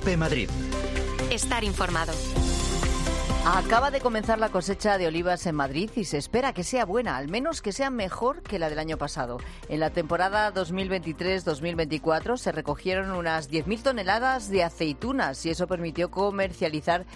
COPE Madrid. Estar informado. Acaba de comenzar la cosecha de olivas en Madrid y se espera que sea buena, al menos que sea mejor que la del año pasado. En la temporada 2023-2024 se recogieron unas 10.000 toneladas de aceitunas y eso permitió comercializar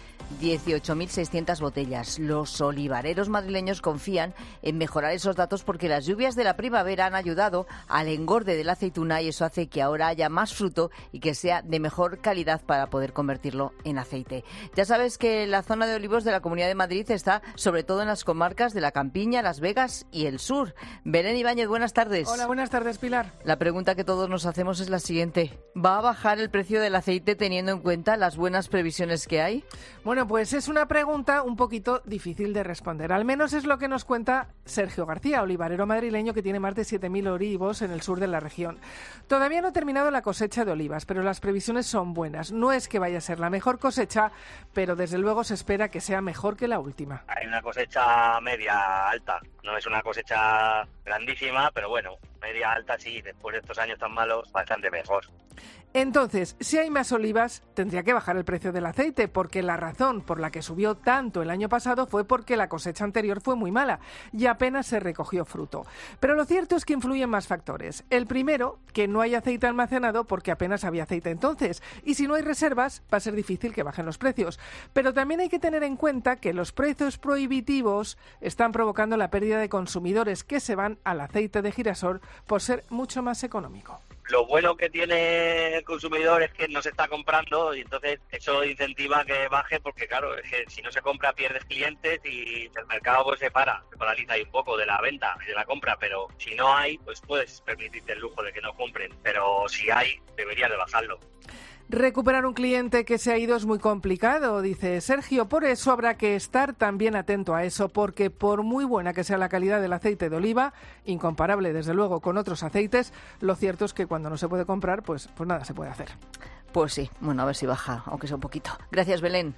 18.600 botellas. Los olivareros madrileños confían en mejorar esos datos porque las lluvias de la primavera han ayudado al engorde de la aceituna y eso hace que ahora haya más fruto y que sea de mejor calidad para poder convertirlo en aceite. Ya sabes que la zona de olivos de la Comunidad de Madrid está sobre todo en las comarcas de la Campiña, Las Vegas y el sur. Belén Ibáñez, buenas tardes. Hola, buenas tardes, Pilar. La pregunta que todos nos hacemos es la siguiente. ¿Va a bajar el precio del aceite teniendo en cuenta las buenas previsiones que hay? Bueno, pues es una pregunta un poquito difícil de responder. Al menos es lo que nos cuenta Sergio García, olivarero madrileño que tiene más de 7.000 olivos en el sur de la región. Todavía no ha terminado la cosecha de olivas, pero las previsiones son buenas. No es que vaya a ser la mejor cosecha, pero desde luego se espera que sea mejor que la última. Hay una cosecha media alta, no es una cosecha grandísima, pero bueno, media alta sí, después de estos años tan malos, bastante mejor. Entonces, si hay más olivas, tendría que bajar el precio del aceite, porque la razón por la que subió tanto el año pasado fue porque la cosecha anterior fue muy mala y apenas se recogió fruto. Pero lo cierto es que influyen más factores. El primero, que no hay aceite almacenado porque apenas había aceite entonces, y si no hay reservas, va a ser difícil que bajen los precios. Pero también hay que tener en cuenta que los precios prohibitivos están provocando la pérdida de consumidores que se van al aceite de girasol por ser mucho más económico. Lo bueno que tiene el consumidor es que no se está comprando y entonces eso incentiva que baje porque claro, es que si no se compra pierdes clientes y el mercado pues se paraliza ahí un poco de la venta y de la compra, pero si no hay, pues puedes permitirte el lujo de que no compren, pero si hay, deberías de bajarlo. Recuperar un cliente que se ha ido es muy complicado, dice Sergio. Por eso habrá que estar también atento a eso, porque por muy buena que sea la calidad del aceite de oliva, incomparable desde luego con otros aceites, lo cierto es que cuando no se puede comprar, pues nada se puede hacer. Pues sí, bueno, a ver si baja, aunque sea un poquito. Gracias, Belén.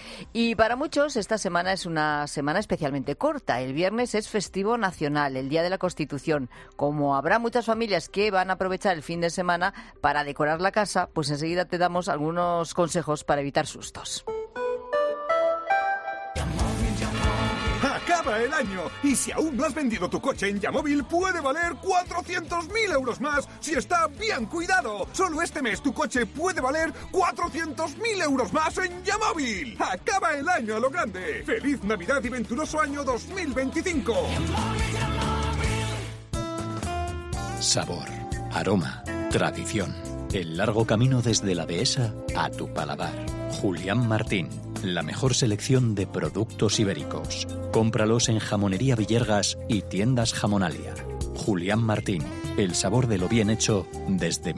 Y para muchos esta semana es una semana especialmente corta. El viernes es festivo nacional, el Día de la Constitución. Como habrá muchas familias que van a aprovechar el fin de semana para decorar la casa, pues enseguida te damos algunos consejos para evitar sustos. Acaba el año y si aún no has vendido tu coche en Yamóvil puede valer 400.000 euros más si está bien cuidado. Solo este mes tu coche puede valer 400.000 euros más en Yamóvil. Acaba el año a lo grande. ¡Feliz Navidad y venturoso año 2025! Sabor, aroma, tradición. El largo camino desde la dehesa a tu paladar. Julián Martín. La mejor selección de productos ibéricos. Cómpralos en Jamonería Villergas y Tiendas Jamonalia. Julián Martín. El sabor de lo bien hecho desde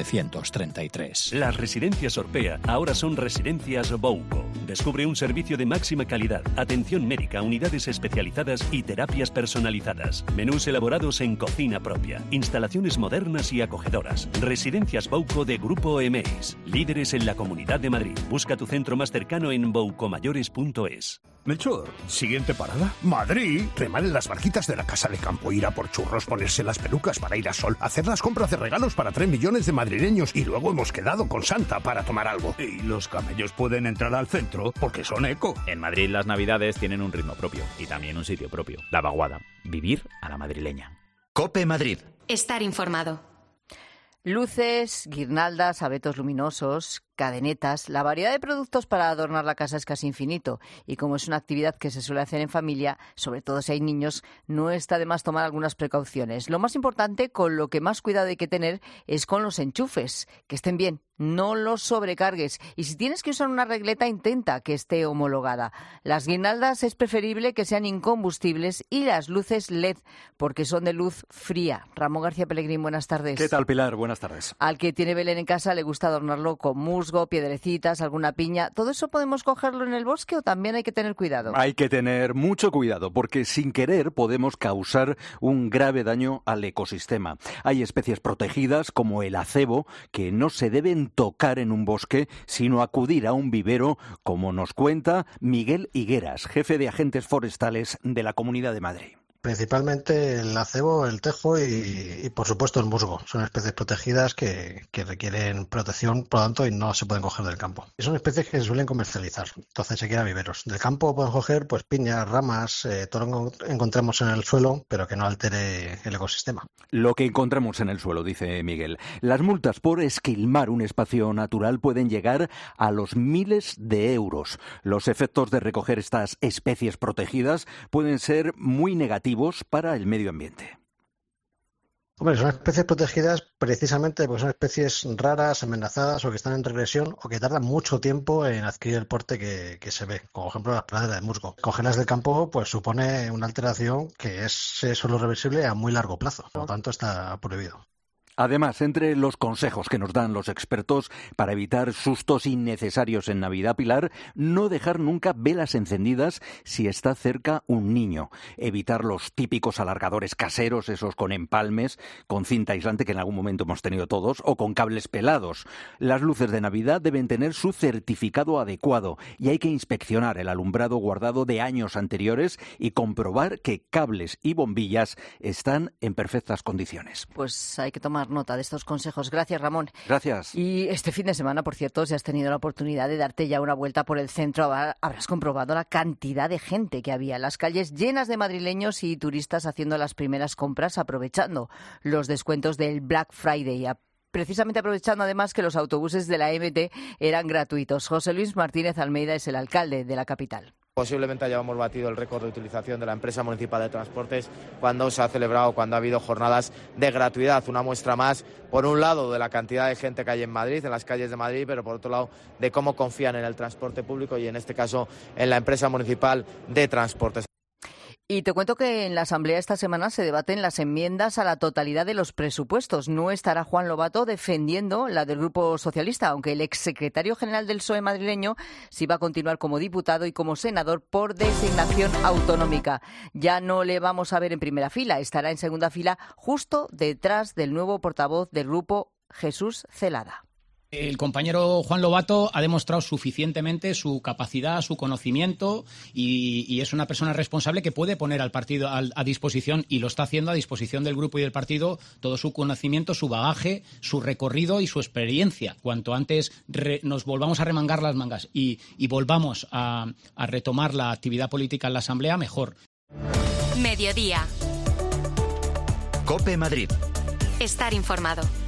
1933. Las residencias Orpea ahora son residencias Bouco. Descubre un servicio de máxima calidad, atención médica, unidades especializadas y terapias personalizadas. Menús elaborados en cocina propia, instalaciones modernas y acogedoras. Residencias Bouco de Grupo Emeis. Líderes en la Comunidad de Madrid. Busca tu centro más cercano en boucomayores.es. Melchor, ¿siguiente parada? Madrid. Remar en las barquitas de la Casa de Campo, ir a por churros, ponerse las pelucas para ir a Sol, hacer las compras de regalos para 3 millones de madrileños y luego hemos quedado con Santa para tomar algo. Y los camellos pueden entrar al centro porque son eco. En Madrid las navidades tienen un ritmo propio y también un sitio propio. La Vaguada. Vivir a la madrileña. COPE Madrid. Estar informado. Luces, guirnaldas, abetos luminosos, cadenetas. La variedad de productos para adornar la casa es casi infinito y como es una actividad que se suele hacer en familia, sobre todo si hay niños, no está de más tomar algunas precauciones. Lo más importante, con lo que más cuidado hay que tener, es con los enchufes, que estén bien. No los sobrecargues y si tienes que usar una regleta intenta que esté homologada. Las guirnaldas es preferible que sean incombustibles y las luces LED porque son de luz fría. Ramón García Pellegrín, buenas tardes. ¿Qué tal, Pilar? Buenas tardes. Al que tiene Belén en casa le gusta adornarlo con musgo, piedrecitas, alguna piña. ¿Todo eso podemos cogerlo en el bosque o también hay que tener cuidado? Hay que tener mucho cuidado porque sin querer podemos causar un grave daño al ecosistema. Hay especies protegidas como el acebo que no se deben tocar en un bosque, sino acudir a un vivero, como nos cuenta Miguel Higueras, jefe de agentes forestales de la Comunidad de Madrid. Principalmente el acebo, el tejo y por supuesto el musgo. Son especies protegidas que requieren protección, por lo tanto, y no se pueden coger del campo. Y son especies que se suelen comercializar, entonces se quedan viveros. Del campo pueden coger pues piñas, ramas, todo lo que encontremos en el suelo, pero que no altere el ecosistema. Lo que encontramos en el suelo, dice Miguel. Las multas por esquilmar un espacio natural pueden llegar a los miles de euros. Los efectos de recoger estas especies protegidas pueden ser muy negativos para el medio ambiente. Hombre, son especies protegidas precisamente porque son especies raras, amenazadas o que están en regresión o que tardan mucho tiempo en adquirir el porte que se ve, como por ejemplo las praderas de musgo. Cogerlas del campo pues supone una alteración que es solo reversible a muy largo plazo, por lo tanto está prohibido. Además, entre los consejos que nos dan los expertos para evitar sustos innecesarios en Navidad, Pilar, no dejar nunca velas encendidas si está cerca un niño. Evitar los típicos alargadores caseros, esos con empalmes, con cinta aislante que en algún momento hemos tenido todos, o con cables pelados. Las luces de Navidad deben tener su certificado adecuado y hay que inspeccionar el alumbrado guardado de años anteriores y comprobar que cables y bombillas están en perfectas condiciones. Pues hay que tomar nota de estos consejos. Gracias, Ramón. Gracias. Y este fin de semana, por cierto, si has tenido la oportunidad de darte ya una vuelta por el centro, habrás comprobado la cantidad de gente que había. Las calles llenas de madrileños y turistas haciendo las primeras compras, aprovechando los descuentos del Black Friday. Precisamente aprovechando además que los autobuses de la MT eran gratuitos. José Luis Martínez Almeida es el alcalde de la capital. Posiblemente hayamos batido el récord de utilización de la empresa municipal de transportes cuando se ha celebrado, cuando ha habido jornadas de gratuidad. Una muestra más, por un lado, de la cantidad de gente que hay en Madrid, en las calles de Madrid, pero por otro lado, de cómo confían en el transporte público y en este caso en la empresa municipal de transportes. Y te cuento que en la Asamblea esta semana se debaten las enmiendas a la totalidad de los presupuestos. No estará Juan Lobato defendiendo la del Grupo Socialista, aunque el exsecretario general del PSOE madrileño sí va a continuar como diputado y como senador por designación autonómica. Ya no le vamos a ver en primera fila, estará en segunda fila justo detrás del nuevo portavoz del Grupo, Jesús Celada. El compañero Juan Lobato ha demostrado suficientemente su capacidad, su conocimiento y es una persona responsable que puede poner al partido a disposición, y lo está haciendo a disposición del grupo y del partido, todo su conocimiento, su bagaje, su recorrido y su experiencia. Cuanto antes nos volvamos a remangar las mangas y volvamos a retomar la actividad política en la Asamblea, mejor. Mediodía. COPE Madrid. Estar informado.